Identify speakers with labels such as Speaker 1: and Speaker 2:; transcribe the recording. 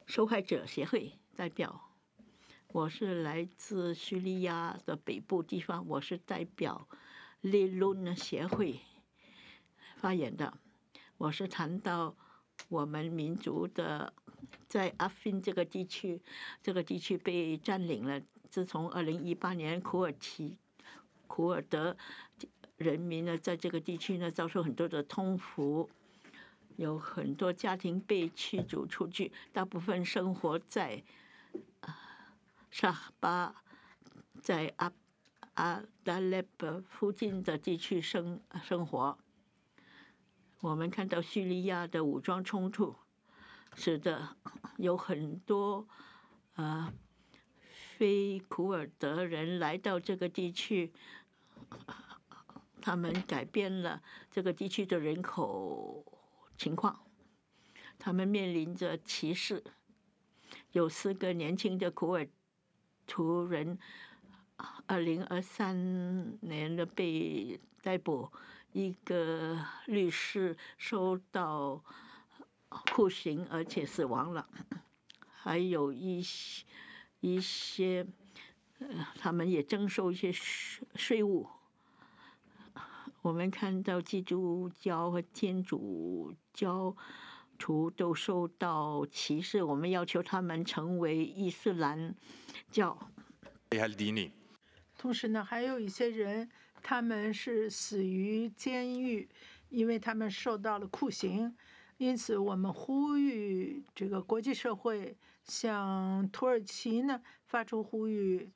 Speaker 1: 受害者协会代表。我是来自叙利亚的北部地方，我是代表利伦协会发言的。我是谈到我们民族的在阿芬这个地区，被占领了。自从2018年库尔德人民呢，在这个地区呢遭受很多的痛苦，有很多家庭被驱逐出去，大部分生活在沙巴，在阿达勒布附近的地区生活。我们看到叙利亚的武装冲突，使得有很多非库尔德人来到这个地区，他们改变了这个地区的人口情况，他们面临着歧视。有4个年轻的库尔图人，2023年的被逮捕，一个律师受到酷刑而且死亡了，还有一些他们也征收一些税务。我们看到基督教和天主教徒都受到歧视，我们要求他们成为伊斯兰教。
Speaker 2: 同时呢，还有一些人，他们是死于监狱，因为他们受到了酷刑。因此，我们呼吁这个国际社会向土耳其呢发出呼吁，